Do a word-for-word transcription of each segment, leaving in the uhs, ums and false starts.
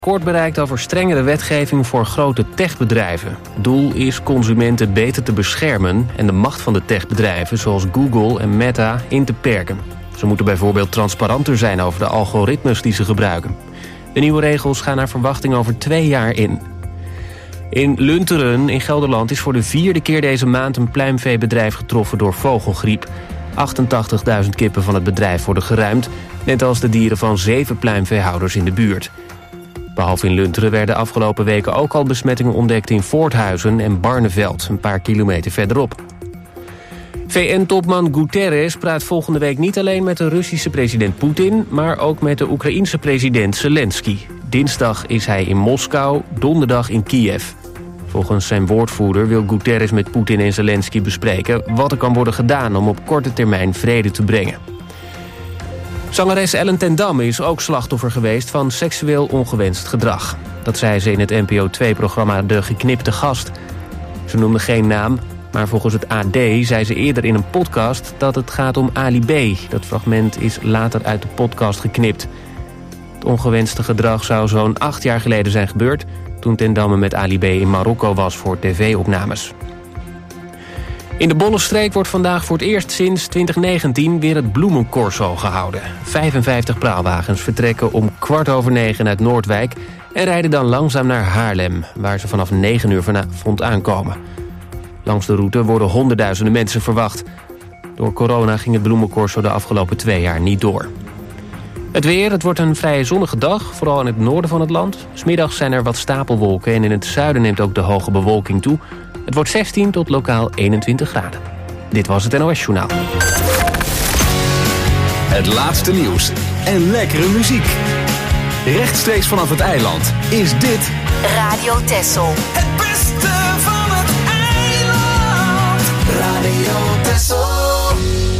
Akkoord bereikt over strengere wetgeving voor grote techbedrijven. Doel is consumenten beter te beschermen en de macht van de techbedrijven zoals Google en Meta in te perken. Ze moeten bijvoorbeeld transparanter zijn over de algoritmes die ze gebruiken. De nieuwe regels gaan naar verwachting over twee jaar in. In Lunteren in Gelderland is voor de vierde keer deze maand een pluimveebedrijf getroffen door vogelgriep. achtentachtigduizend kippen van het bedrijf worden geruimd, net als de dieren van zeven pluimveehouders in de buurt. Behalve in Lunteren werden afgelopen weken ook al besmettingen ontdekt in Voorthuizen en Barneveld, een paar kilometer verderop. V N-topman Guterres praat volgende week niet alleen met de Russische president Poetin, maar ook met de Oekraïense president Zelensky. Dinsdag is hij in Moskou, donderdag in Kiev. Volgens zijn woordvoerder wil Guterres met Poetin en Zelensky bespreken wat er kan worden gedaan om op korte termijn vrede te brengen. Zangeres Ellen ten Damme is ook slachtoffer geweest van seksueel ongewenst gedrag. Dat zei ze in het N P O twee programma De Geknipte Gast. Ze noemde geen naam, maar volgens het A D zei ze eerder in een podcast dat het gaat om Ali B. Dat fragment is later uit de podcast geknipt. Het ongewenste gedrag zou zo'n acht jaar geleden zijn gebeurd, toen ten Damme met Ali B in Marokko was voor tv-opnames. In de Bollenstreek wordt vandaag voor het eerst sinds twintig negentien weer het Bloemencorso gehouden. vijfenvijftig praalwagens vertrekken om kwart over negen uit Noordwijk en rijden dan langzaam naar Haarlem, waar ze vanaf negen uur vanavond aankomen. Langs de route worden honderdduizenden mensen verwacht. Door corona ging het Bloemencorso de afgelopen twee jaar niet door. Het weer, het wordt een vrij zonnige dag, vooral in het noorden van het land. 's Middags zijn er wat stapelwolken en in het zuiden neemt ook de hoge bewolking toe. Het wordt zestien tot lokaal eenentwintig graden. Dit was het N O S-journaal. Het laatste nieuws en lekkere muziek. Rechtstreeks vanaf het eiland is dit Radio Texel. Het beste van het eiland. Radio Texel.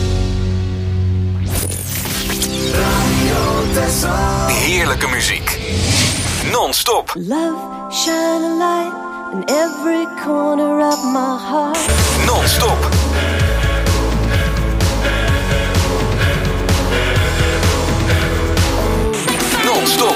Radio Texel. heerlijke muziek. Non-stop. Love, shine a light in every corner of my heart. Non-stop. Non-stop.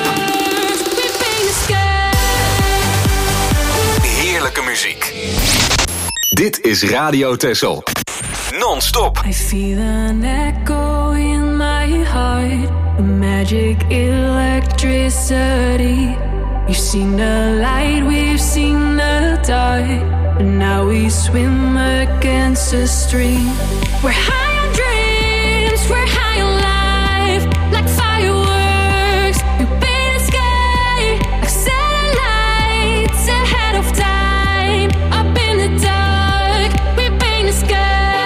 Heerlijke muziek. Dit is Radio Texel. Non-stop. I feel an echo in my heart, a magic electricity. You've seen the light, we've seen the dark, and now we swim against the stream. We're high on dreams, we're high on life, like fireworks. We paint the sky, like satellites ahead of time. Up in the dark, we paint the sky.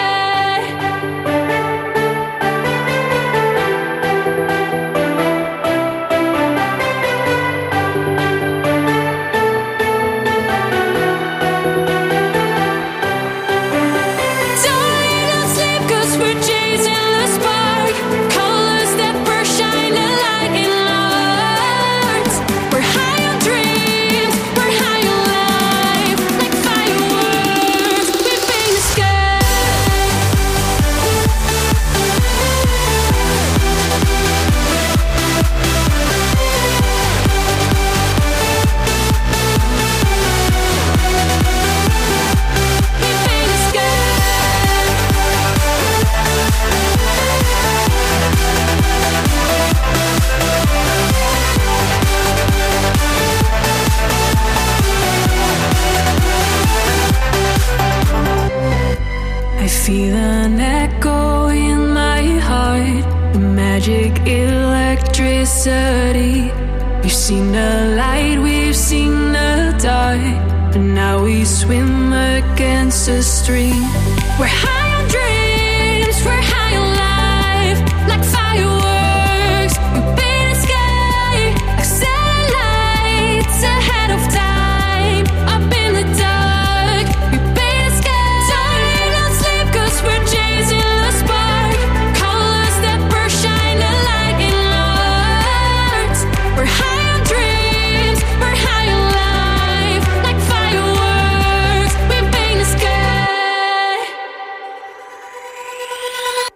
Feel an echo in my heart, the magic electricity. You've seen the light, we've seen the dark, and now we swim against the stream. We're high on dreams, we're high on life, like fireworks. We paint the sky, like satellites ahead of time. Up in the dark, we paint the sky. We're chasing the spark, colors that burst, shine a light in hearts. We're high on dreams, we're high on life, like fireworks. We paint the sky.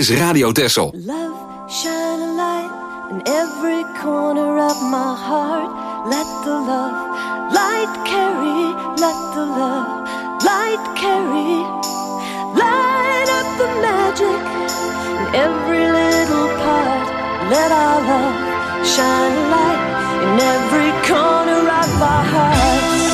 is Radio Texel. Love, shine a light in every corner of my heart. Let the love light carry, let the love light carry. Light up the magic in every little part. Let our love shine a light in every corner of our hearts.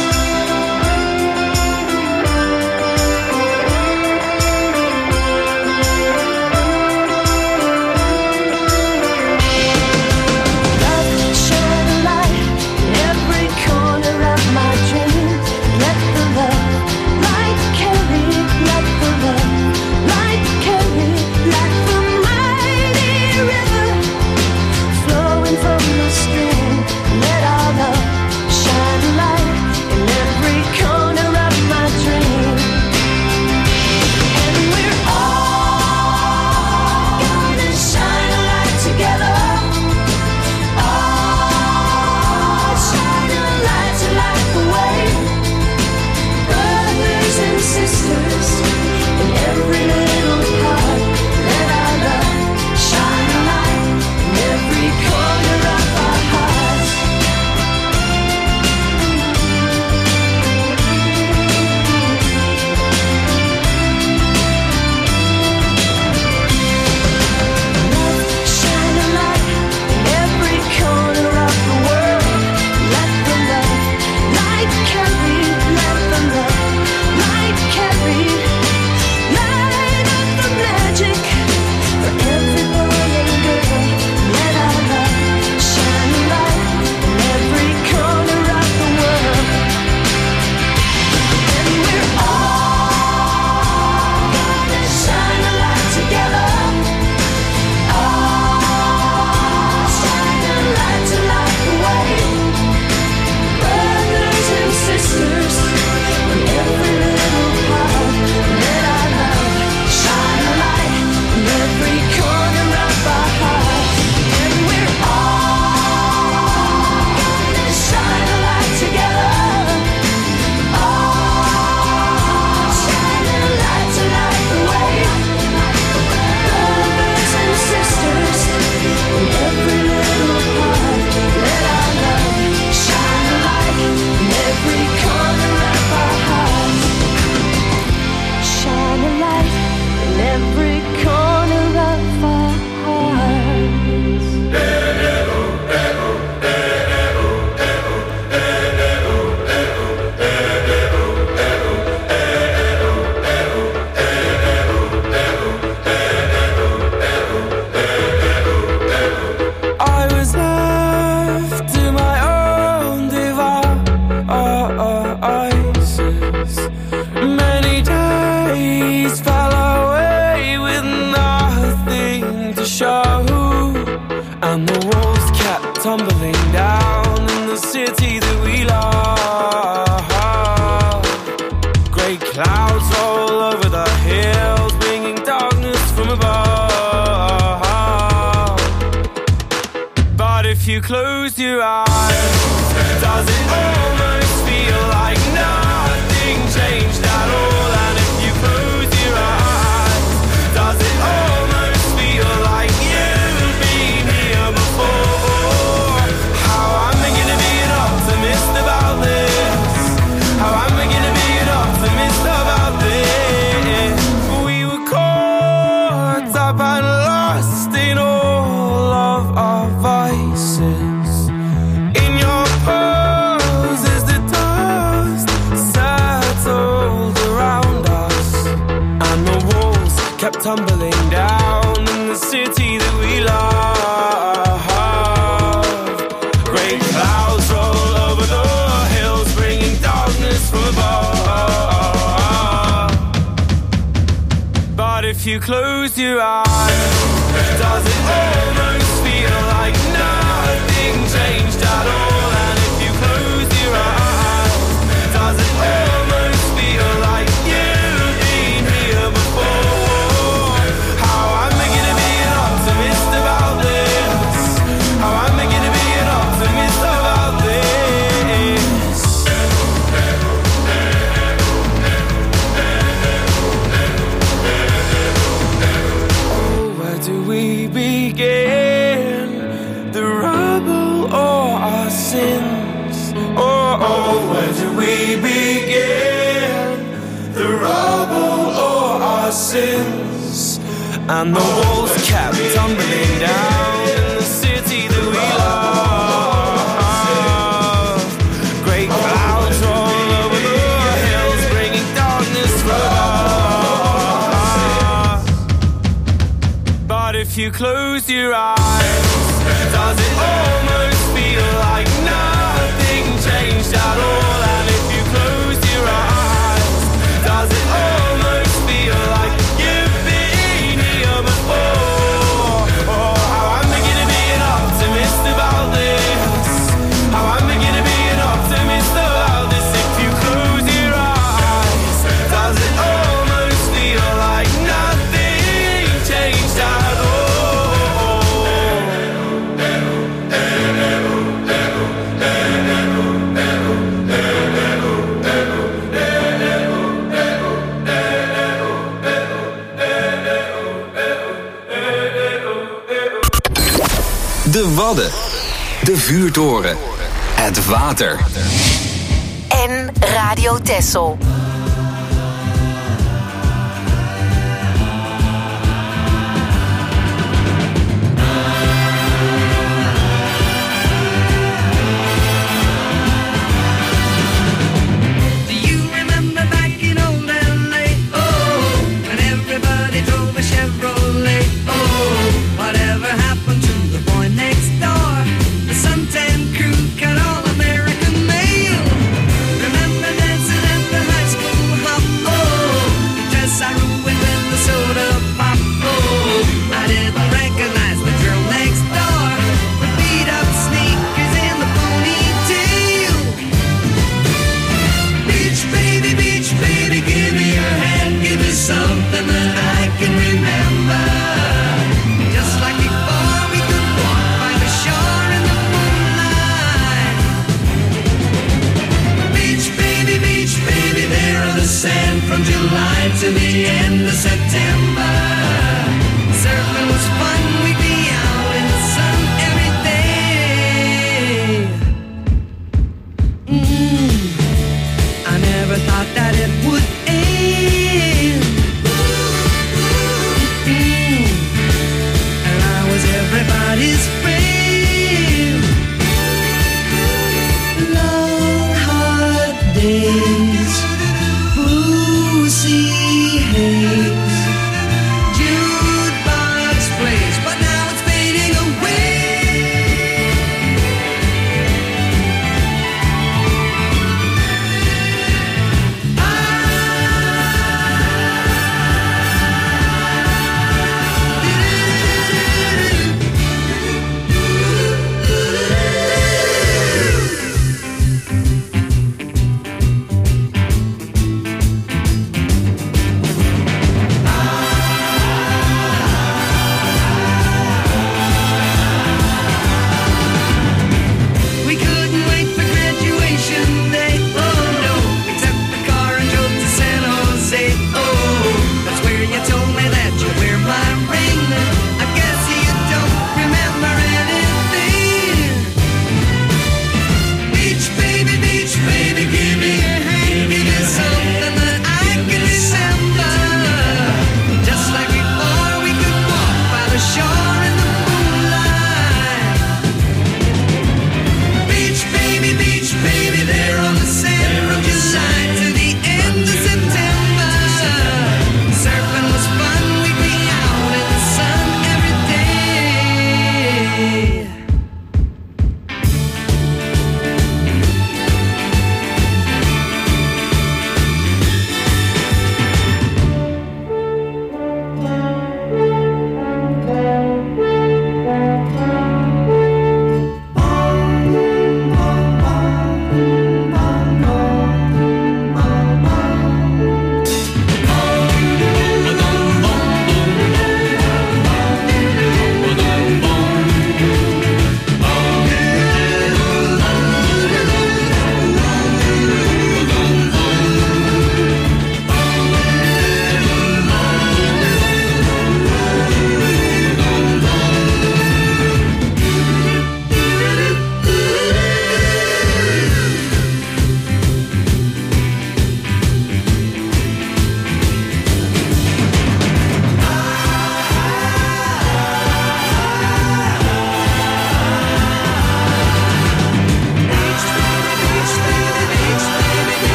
we begin, the rubble or our sins, and the walls kept tumbling down in the city that we love. Great clouds roll over the hills, bringing darkness for us. But if you close your eyes, does it almost feel like nothing changed at all? And if you close your eyes, does it almost feel like you've been here before? Oh, how I'm beginning to be an optimist about this. How I'm beginning to be an optimist about this. If you close your eyes, does it almost feel like nothing changed at all? De Wadden, de vuurtoren, het water. En Radio Texel. Crew cut all American mail. Remember dancing at the high school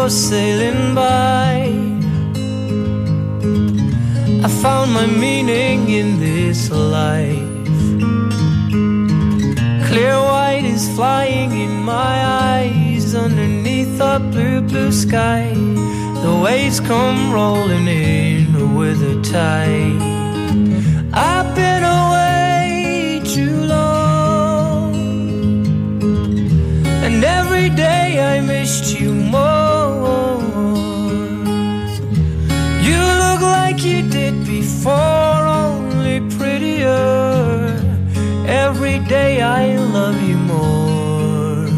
clouds sailing by. I found my meaning in this life. Clear white is flying in my eyes underneath a blue, blue sky. The waves come rolling in with a tide. I've been away too long, and every day I missed you more. You look like you did before, only prettier. Every day I love you more.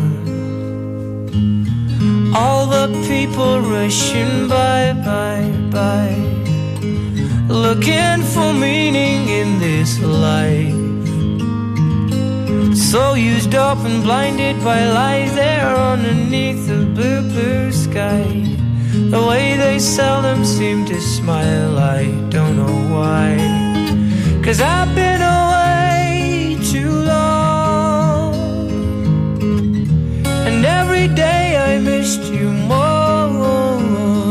All the people rushing by, by, by, looking for meaning in this life. So used up and blinded by lies there underneath the blue, blue sky. The way they seldom seem to smile, I don't know why. 'Cause I've been away too long, and every day I missed you more.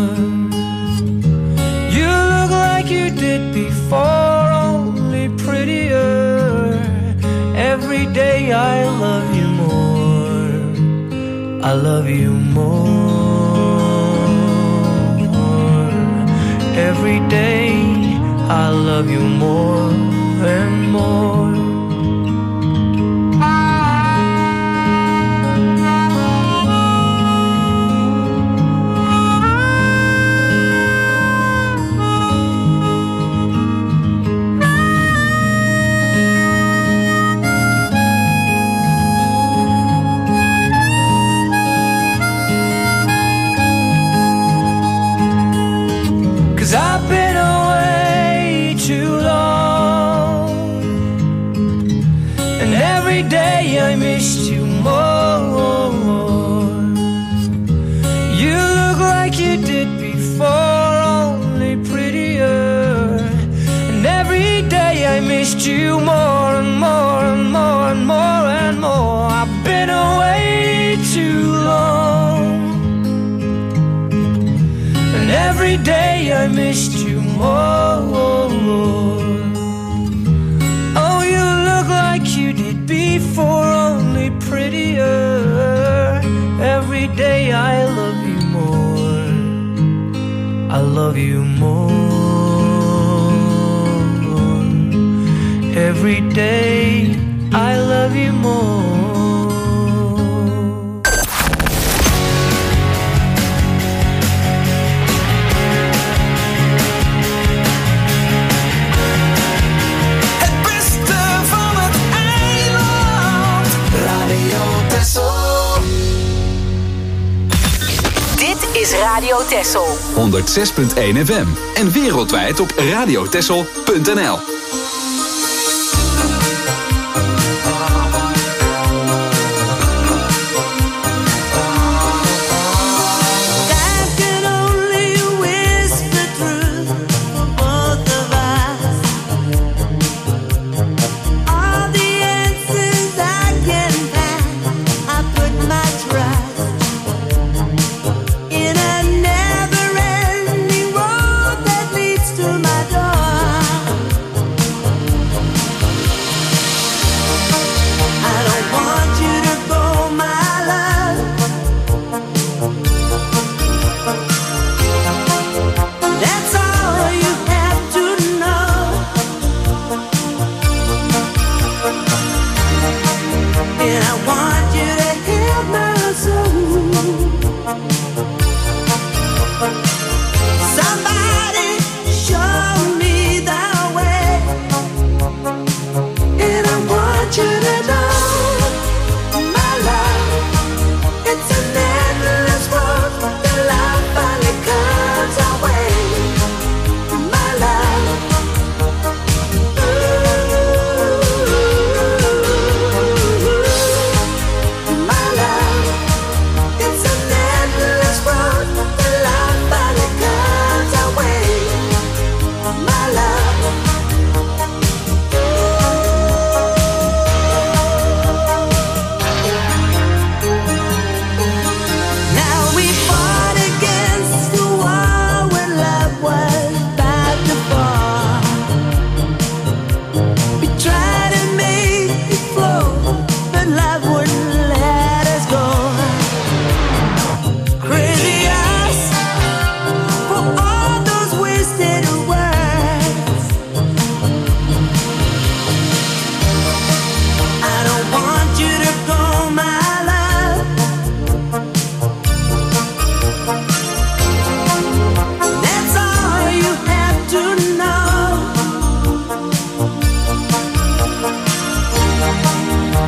You look like you did before, only prettier. Every day I love you more. I love you more. Every day I love you more and more. I've been away too long, and every day I missed you more. You look like you did before, only prettier. And every day I missed you more and more and more and more and more. I've been away too long, and every day I missed you more. Oh, you look like you did before, only prettier. Every day I love you more. I love you more. Every day I love you more. Is Radio Texel honderd zes punt één F M en wereldwijd op radiotexel punt n l. Never ending road that leads to my door.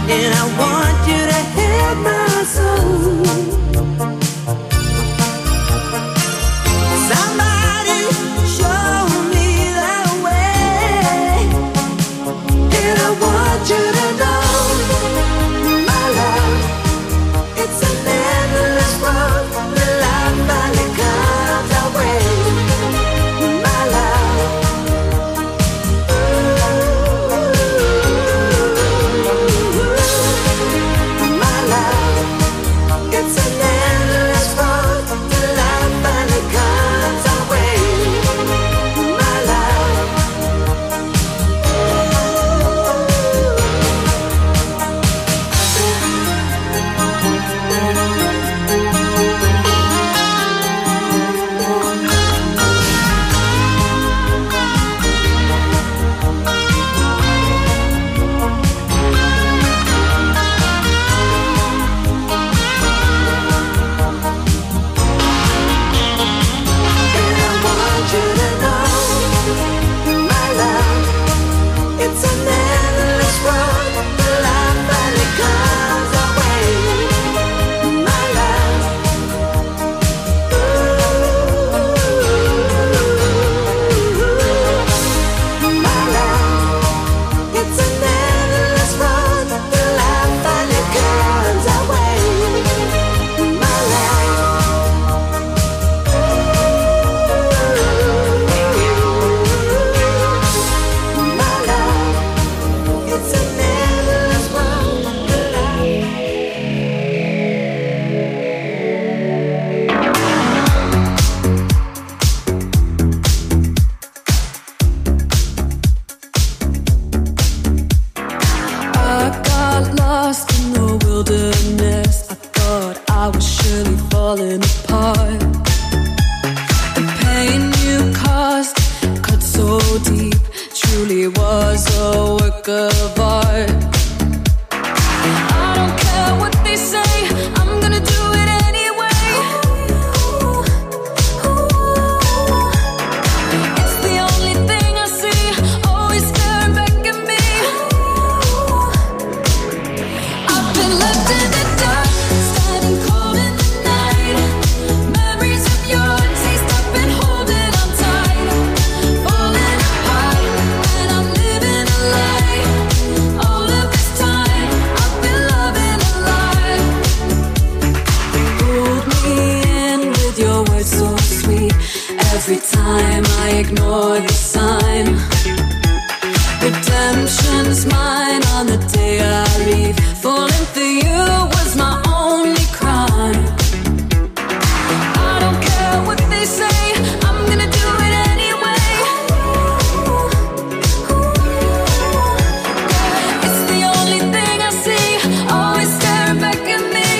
and I want you to hear my soul. Somebody show me the way, and I want you to know, my love, it's an endless road. The light finally comes our way, my love. My love, it's an endless road. The light finally comes our way, my love. And I want you to know, my love, it's an endless road. The light finally comes our way, my love. My love, it's an endless road. The light finally comes our way, my love. My love, it's an endless road. The light. I got lost in the wilderness. I thought I was surely falling apart. The pain you caused cut so deep, truly was a work of art. I don't care what they say, I'm gonna do it anyway. It's the only thing I see, always staring back at me. I've been left in the dark, standing cold in the night. Memories of your taste, I've been holding on tight. Falling apart, and I'm living a lie. All of this time, I've been loving a lie. Pulled me in with your words so sweet. Every time I ignore the sign. Redemption's mine on the day I leave. Falling for you was my only crime. I don't care what they say, I'm gonna do it anyway. It's the only thing I see, always staring back at me.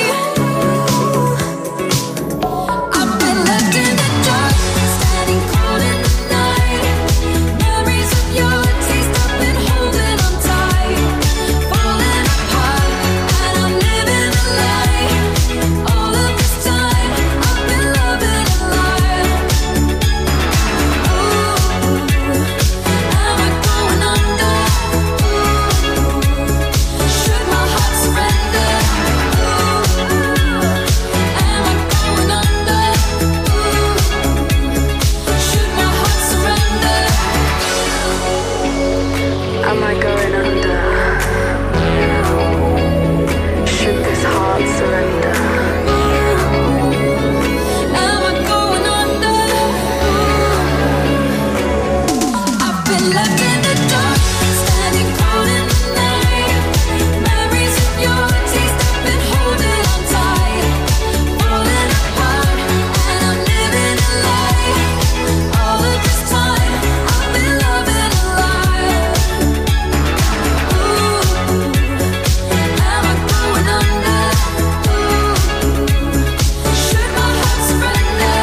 I've been left in the dark, standing cold in the night. Memories of your taste, I've been holding on tight. Falling apart, and I'm living a lie. All of this time, I've been loving a lie. Ooh, am I going under? Should my heart surrender? Ooh, am I going under? Should my heart surrender? Am I going under? Should this heart surrender? Am I going under? I've been left in the dark, standing cold in the night. Memories of your taste, I've been holding on tight. Falling apart, and I'm living a lie. All of this time, I've been loving a lie. Ooh, am I going under? Should my heart surrender?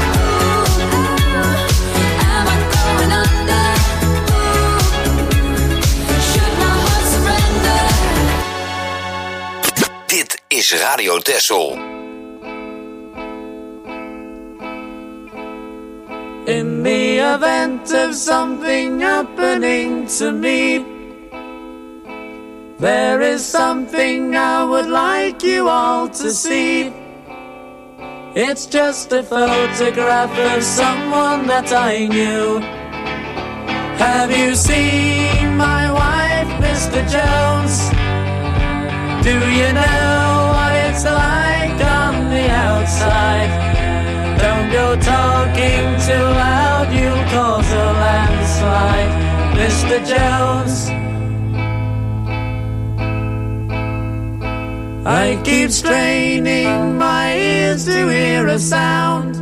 Ooh, am I going under? Should my heart surrender? Dit is Radio Texel. In the event of something happening to me, There is something I would like you all to see. It's just a photograph of someone that I knew. Have you seen my wife, Mister Jones? Do you know what it's like on the outside? Don't go talking too loud, you'll cause a landslide, Mister Jones. I keep straining my ears to hear a sound.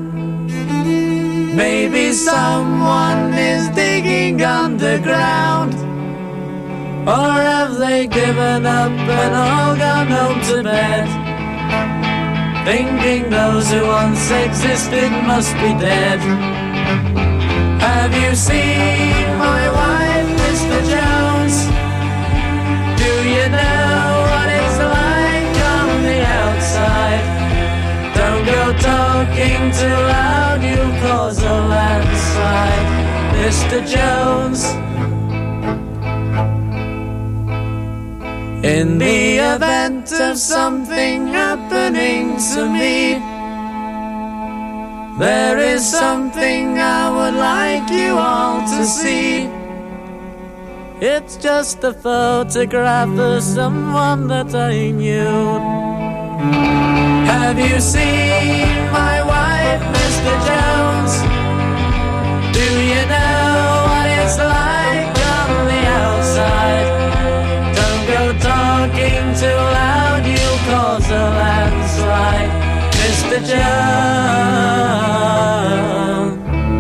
Maybe someone is digging underground. Or have they given up and all gone home to bed, thinking those who once existed must be dead? Have you seen my wife, Mister Jones? Do you know what it's like on the outside? Don't go talking too loud, you'll cause a landslide, Mister Jones. In the event of something happening to me, there is something I would like you all to see. It's just a photograph of someone that I knew. Have you seen my wife, Mister Jones? Do you know what it's like on the outside? Don't go talking too loud, you'll cause a landslide, Mister Jones.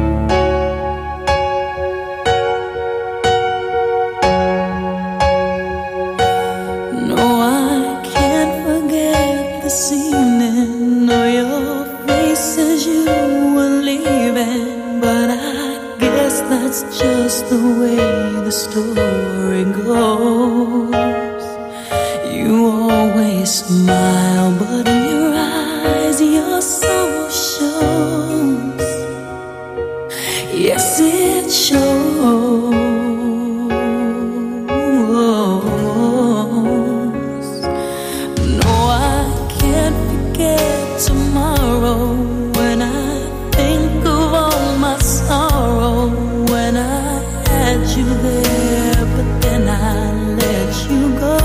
No, I can't forget this evening or your face as you were leaving, but I guess that's just the way the story goes. You always smile, but in your eyes your soul shows. Yes, it shows. No, I can't forget tomorrow when I think of all my sorrow. When I had you there, but then I let you go.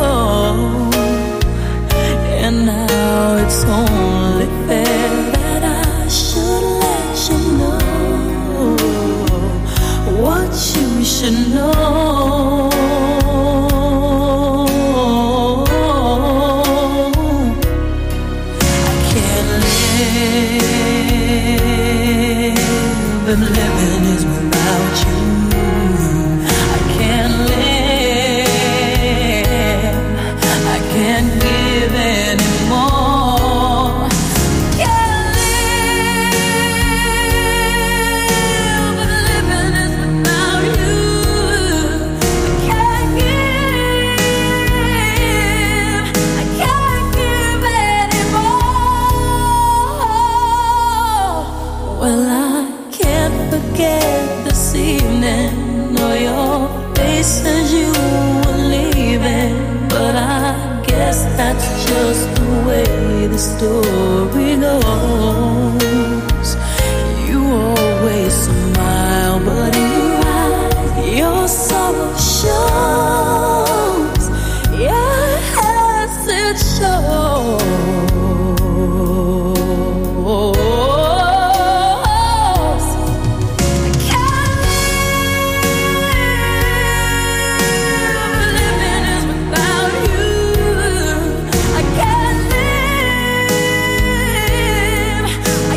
And now it's only fair that I should let you know what you should know. I can't live, and living is without you. I can't live, I can't give anymore. Can't live, but living is without you. I can't give, I can't give anymore. Well, I can't forget this evening or your face as you were leaving, but I guess that's just the way the story goes. You always smile, but in your eyes your sorrow shows. Yes, it shows. I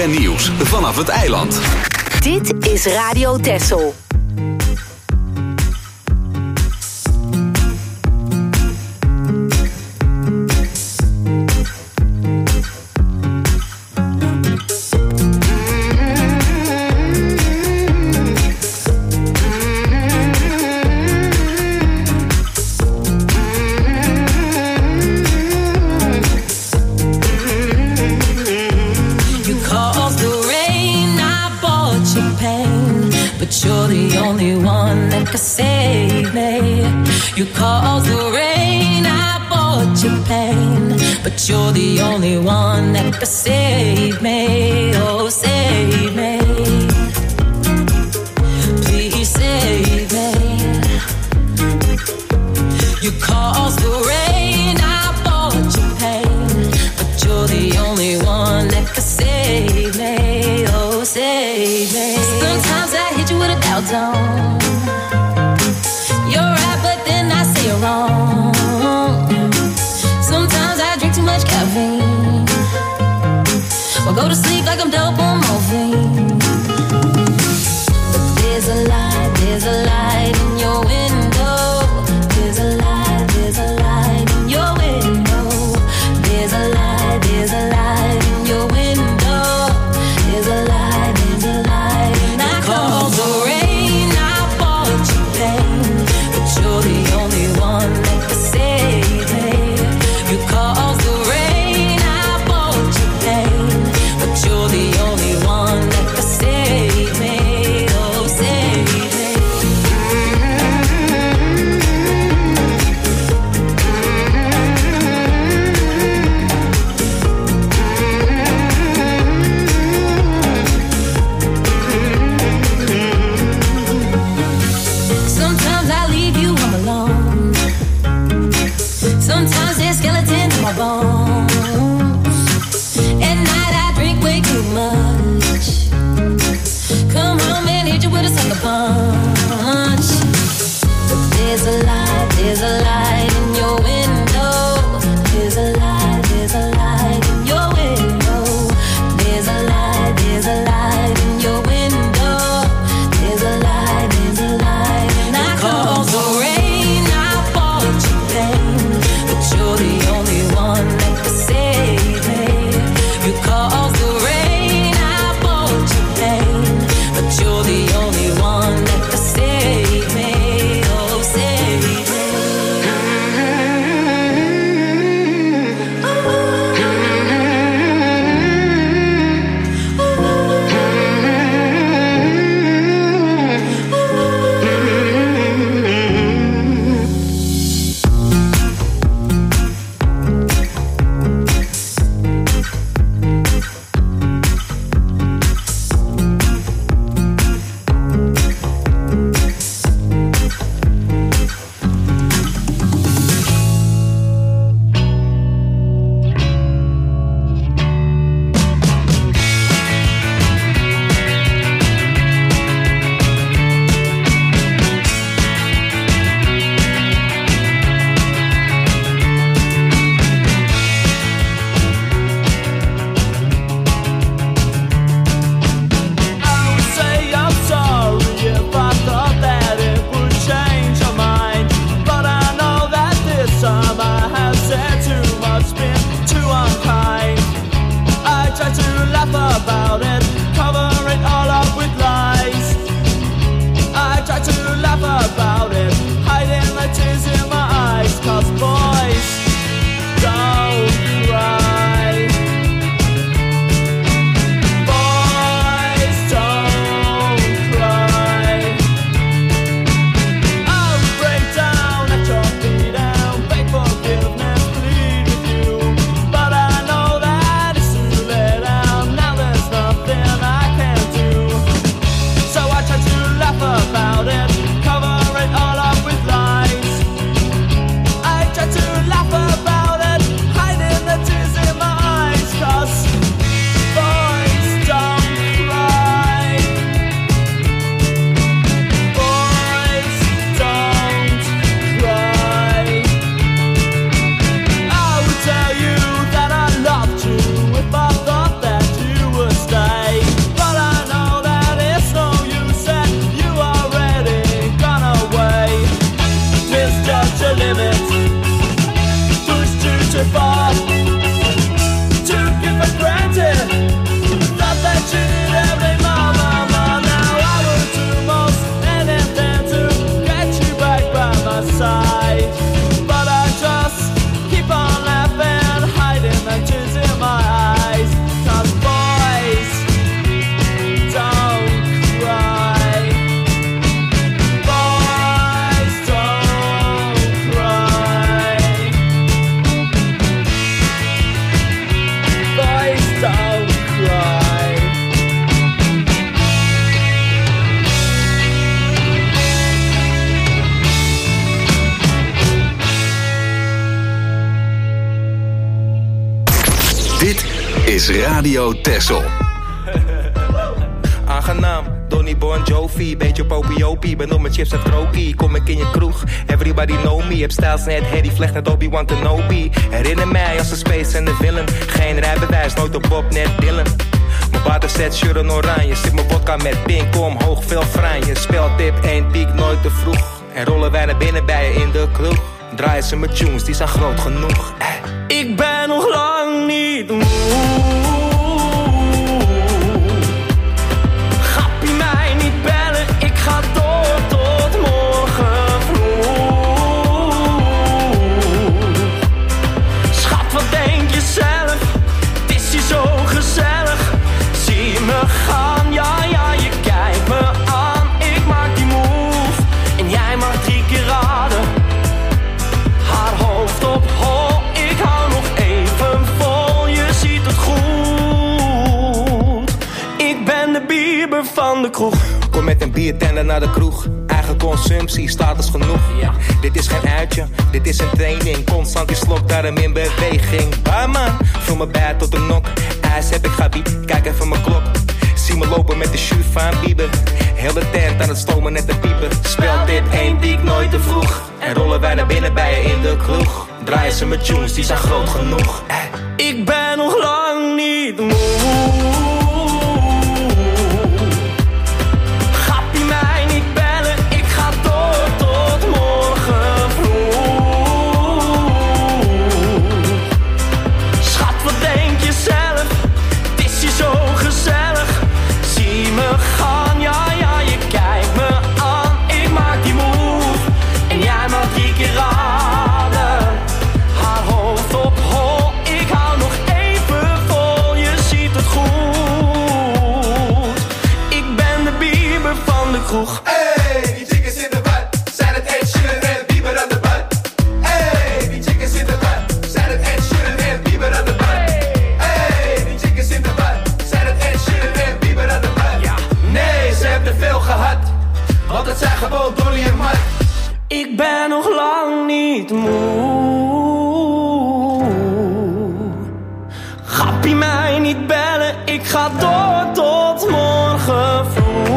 en nieuws vanaf het eiland. Dit is Radio Texel. You caused the rain, I bought your pain, but you're the only one that could save me. Oh, save me, please save me. You caused the rain, I bought your pain, but you're the only one that could save me. Oh, save me. Sometimes I hit you with a doubt zone. You're wrong. Sometimes I drink too much caffeine, or go to sleep like I'm dope on morphine. But there's a light, there's a light in your window. There's a light, there's a light in your window. There's a light, there's a light in your window. There's a light, there's a light. And I call the rain, I bought you pain, but you're the only one that could save me. You caused the rain, I bought you pain, but you're the only one that could save me. Oh, save me. Sometimes I leave you home alone. Sometimes there's skeletons in my bones. At night I drink way too much. Come home and hit you with a sucker punch. But there's a light, there's a light in your window. There's a light, there's a light in your window. There's a light, there's a light in your window. There's a light, there's a light. And I call the rain, I bought you pain, but you're the only one that could save me. You caused the rain, I bought you pain, but you're the only one that could save me. Oh, save me. is Radio Texel. Aangenaam, Donny Bon Jovi, beetje popiopi, ben op mijn chips en krokie. Kom ik in je kroeg, everybody know me. Heb stijls net Harry Vlecht, net Obi-Wan Kenobi. Herinner mij als een space en de villain. Geen rijbewijs, nooit op Bob, net Dylan. Mijn waterset, shirt en oranje. Zit mijn vodka met pink, omhoog, veel franje. Speltip, één piek, nooit te vroeg. En rollen wij naar binnen bij je in de kroeg. Draaien ze met tunes, die zijn groot genoeg. eh. Ik ben nog lang niet moe. Gappie mij niet bellen, ik ga door tot morgen vroeg. Schat, wat denk je zelf? Het is hier zo gezellig. Zie me gaan, ja ja, je kijkt me aan. Ik maak die move en jij mag drie keer raden. Haar hoofd op hol, ik hou nog even vol. Je ziet het goed. Ik ben de Bieber van de kroeg. Kom met een biertender naar de kroeg. Eigen consumptie, status genoeg. Ja. Dit is geen uitje, dit is een training. Constant die slok, daarom in beweging. Barman, vul me bij tot de nok. IJs heb ik gabi, kijk even mijn klok. Zie me lopen met de shoe van Bieber. Heel de tent aan het stomen net de pieper. Speelt dit één piek nooit te vroeg. En rollen wij naar binnen bij je in de kroeg. Draaien ze met tunes, die zijn groot genoeg. eh. Ik ben nog lang niet moe. Gappie mij niet bellen, ik ga door tot morgen vroeg. Schat, wat denk je zelf? Het is hier zo gezellig. Zie me gaan, ja ja, je kijkt me aan. Ik maak die move en jij mag drie keer raden. Haar hoofd op hol, ik hou nog even vol. Je ziet het goed. Ik ben de Bieber van de kroeg. Hey, die chickies in de bad, zijn het Ed Sheeran en Bieber aan de bad. Hey, die chickies in de bad, zijn het Ed Sheeran en Bieber aan de bad. Hey, die chickies in de bad, zijn het Ed Sheeran en Bieber aan de bad. Ja. Nee, ze hebben veel gehad, want het zijn gewoon Dolly en Mike. Ik ben nog lang niet moe. Gappie mij niet bellen, ik ga door tot morgen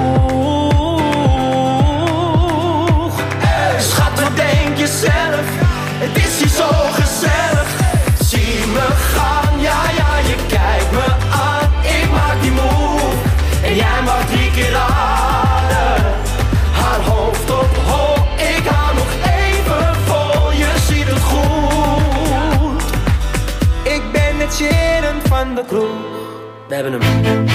vroeg. Schat, wat denk je zelf? Het is hier zo gezellig. Zie me gaan, ja ja, je kijkt me aan. Ik maak die move en jij mag drie keer raden. Haar hoofd op hol, ik hou nog even vol. Je ziet het goed. Ik ben het Sheeran van de kroeg. We hebben hem.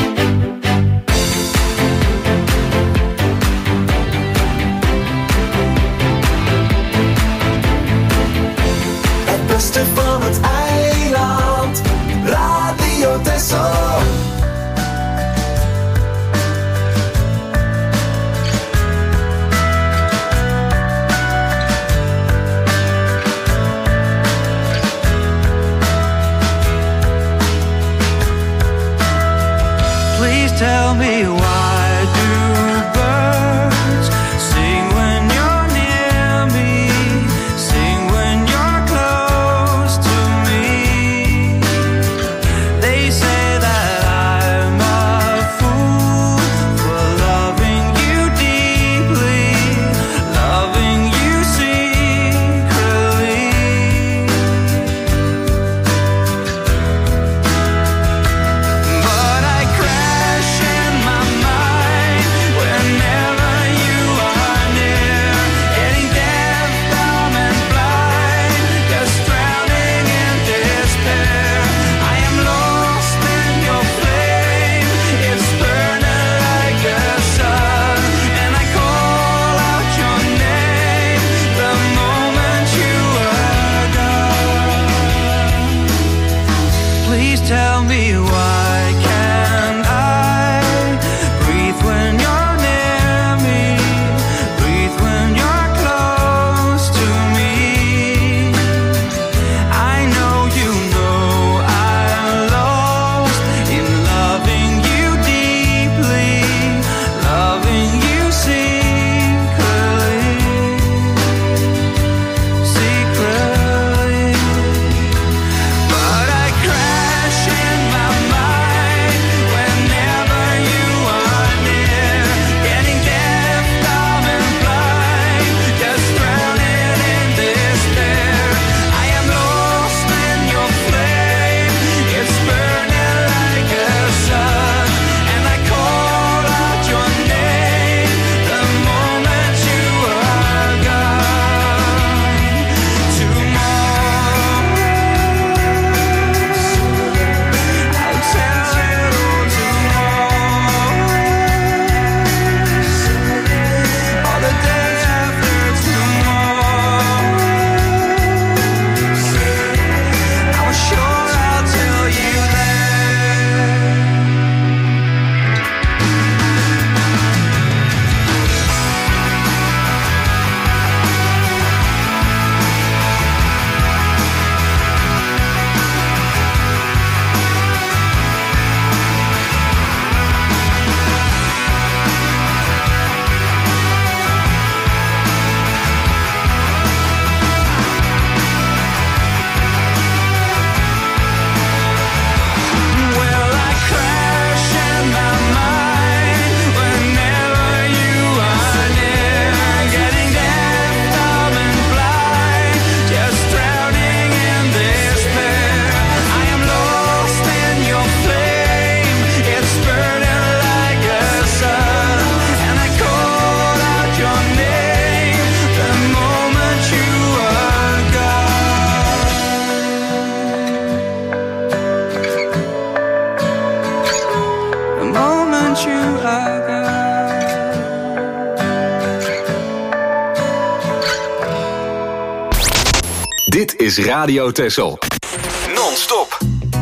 Het beste van het eiland, Radio Texel. Please tell me, why do birds sing when you're near me, sing when you're close to me? They say that I'm a fool for loving you deeply, loving you secretly. But I crash in my mind. Dit is Radio Texel. Non-stop.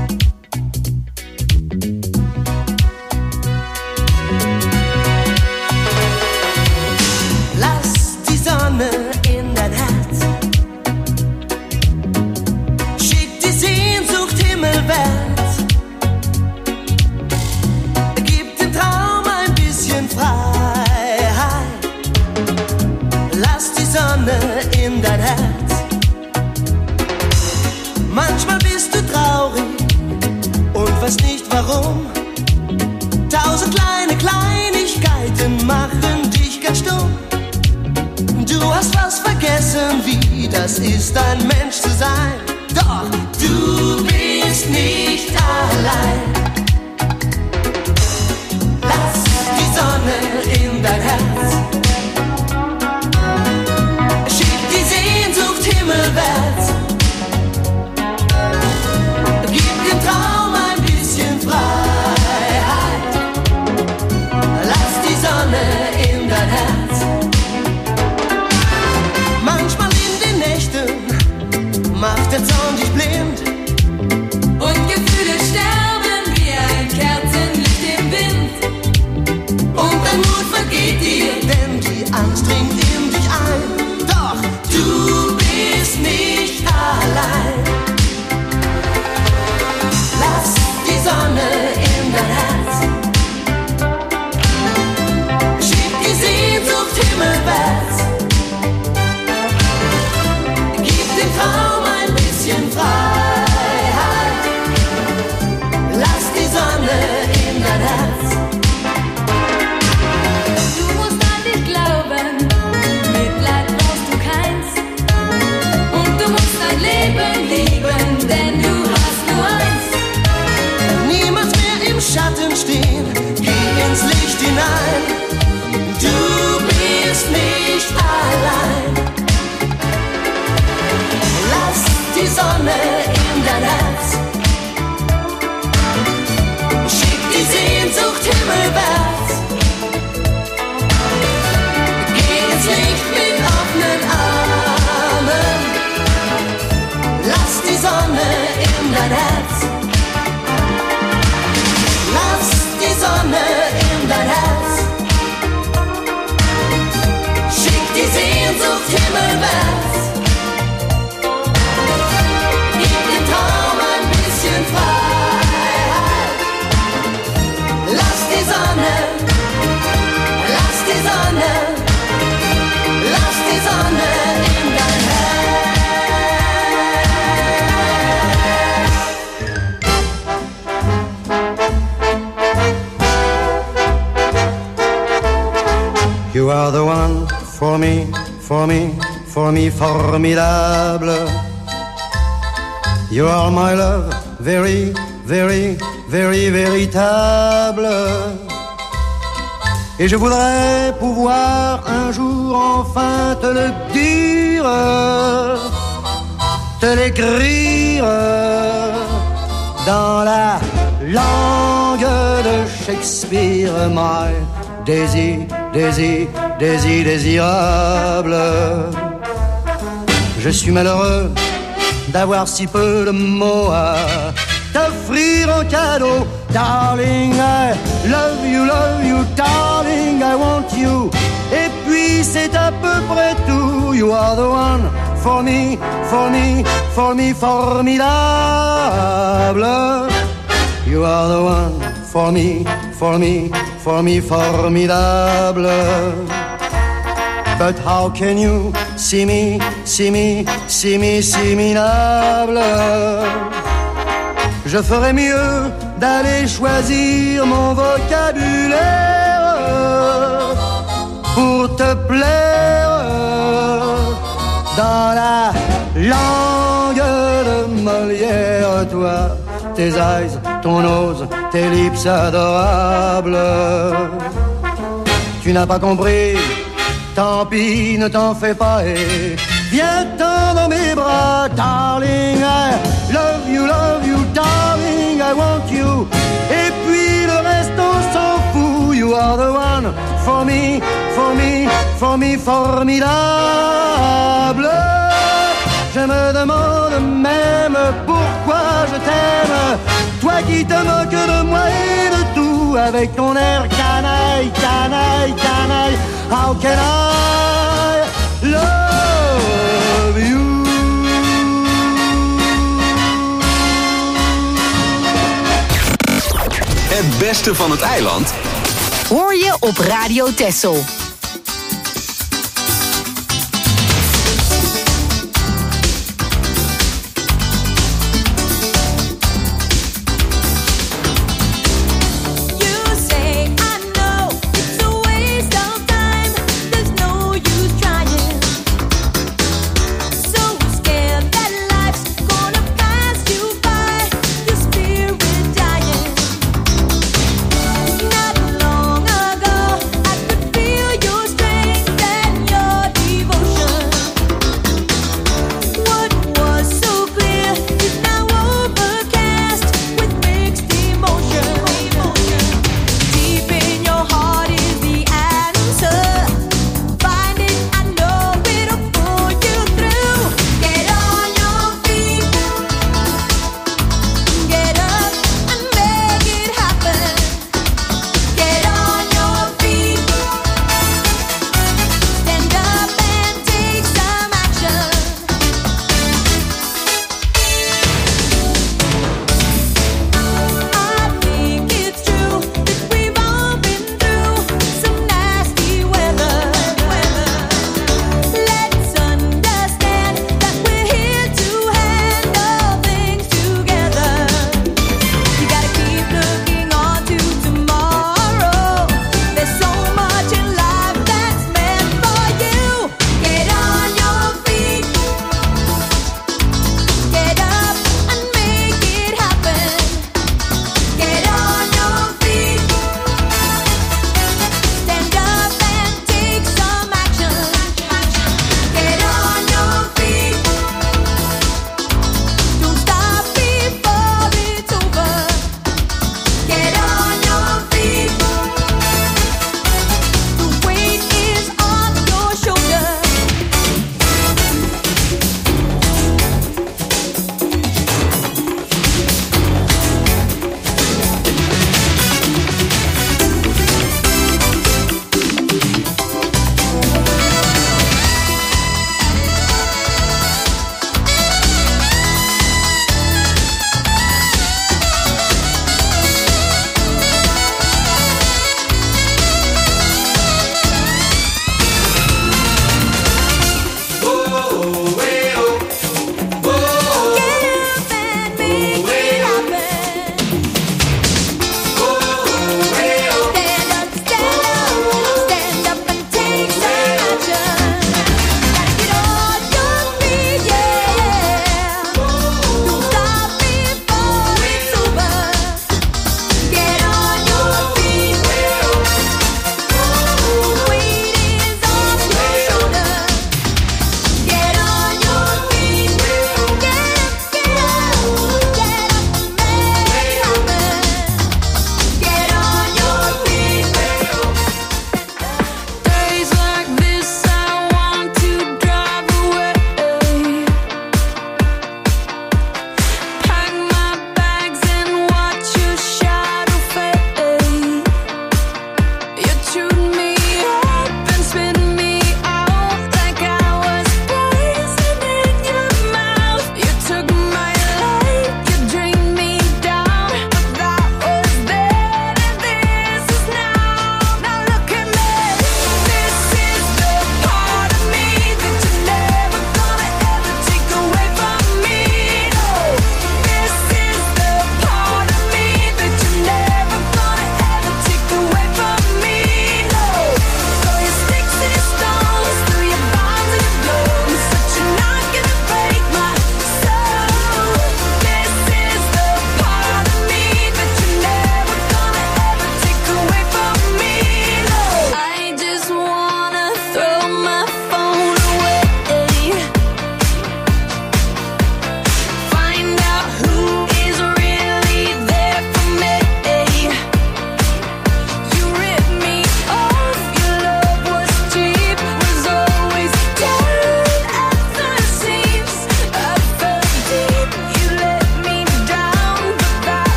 Lass die Sonne in dein Herz. Schick die Sehnsucht himmelwärts. Gib dem Traum ein bisschen Freiheit. Lass die Sonne in dein Herz. Manchmal bist du traurig und weißt nicht warum. Tausend kleine Kleinigkeiten machen dich ganz stumm. Du hast was vergessen, wie das ist, ein Mensch zu sein. Doch du bist nicht allein. Lass die Sonne in dein Herz. Schick die Sehnsucht himmelwärts. Gib dem Traum ein bisschen Freiheit. Lass die Sonne in dein Herz. Manchmal in den Nächten macht der Zorn dich blind. Und Gefühle sterben wie ein Kerzenlicht im Wind. Und dein Mut vergeht dir, denn die Angst dringt in dich ein. Doch du bist nicht allein. Lass die Sonne in dein Herz. Schick die Sehnsucht himmelwärts. Gib dem Traum ein bisschen Freiheit. Lass die Sonne in dein Herz. Du musst an dich glauben, Mitleid brauchst du keins. Und du musst dein Leben lieben, denn du hast nur eins. Niemals mehr im Schatten stehen, geh ins Licht hinein. Du bist nicht allein. Lass die Sonne in dein Herz. Schick die Sehnsucht himmelwärts. Geh ins Licht mit offenen Armen. Lass die Sonne in dein Herz. Lass die Sonne in dein Herz. Schick die Sehnsucht himmelwärts. Gib dem Traum ein bisschen Freiheit. Lass die Sonne, lass die Sonne, lass die Sonne in dein Herz. You are the one for me, for me, for me, formidable. You are my love, very, very, very véritable. Et je voudrais pouvoir un jour enfin te le dire, te l'écrire dans la langue de Shakespeare, my Daisy, Daisy, Daisy, désirable. Je suis malheureux d'avoir si peu de mots à t'offrir en cadeau. Darling, I love you, love you, darling, I want you. Et puis c'est à peu près tout. You are the one for me, for me, for me, formidable. You are the one for me, for me, for me, formidable. But how can you see me, see me, see me, similable? Je ferais mieux d'aller choisir mon vocabulaire pour te plaire dans la langue de Molière. Toi, tes eyes, ton nose, tes lips adorables. Tu n'as pas compris, tant pis, ne t'en fais pas et viens-t'en dans mes bras. Darling, I love you, love you, darling, I want you. Et puis le reste on s'en fout. You are the one for me, for me, for me, formidable. Je Elle me demande même pourquoi je t'aime. Toi qui te moques de moi et de tout, avec ton air canaille, canaille, canaille. How can I love you? Het beste van het eiland hoor je op Radio Texel. Feel you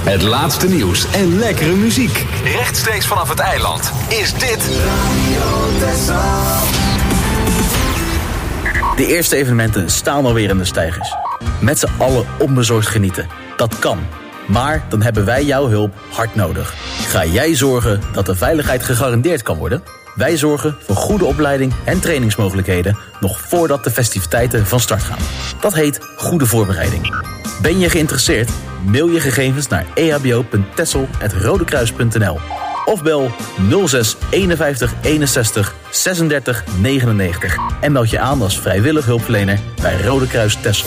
Het laatste nieuws en lekkere muziek. Rechtstreeks vanaf het eiland is dit Radio Texel. De eerste evenementen staan alweer in de steigers. Met z'n allen onbezorgd genieten. Dat kan. Maar dan hebben wij jouw hulp hard nodig. Ga jij zorgen dat de veiligheid gegarandeerd kan worden? Wij zorgen voor goede opleiding en trainingsmogelijkheden nog voordat de festiviteiten van start gaan. Dat heet goede voorbereiding. Ben je geïnteresseerd? Mail je gegevens naar e h b o punt texel apenstaartje rodekruis punt n l of bel nul zes eenenvijftig eenenzestig zesendertig negenennegentig en meld je aan als vrijwillig hulpverlener bij Rode Kruis Texel.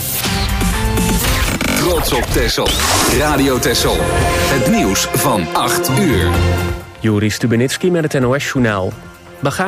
Trots op Texel. Radio Texel. Het nieuws van acht uur. Joris Stubenitski met het N O S-journaal.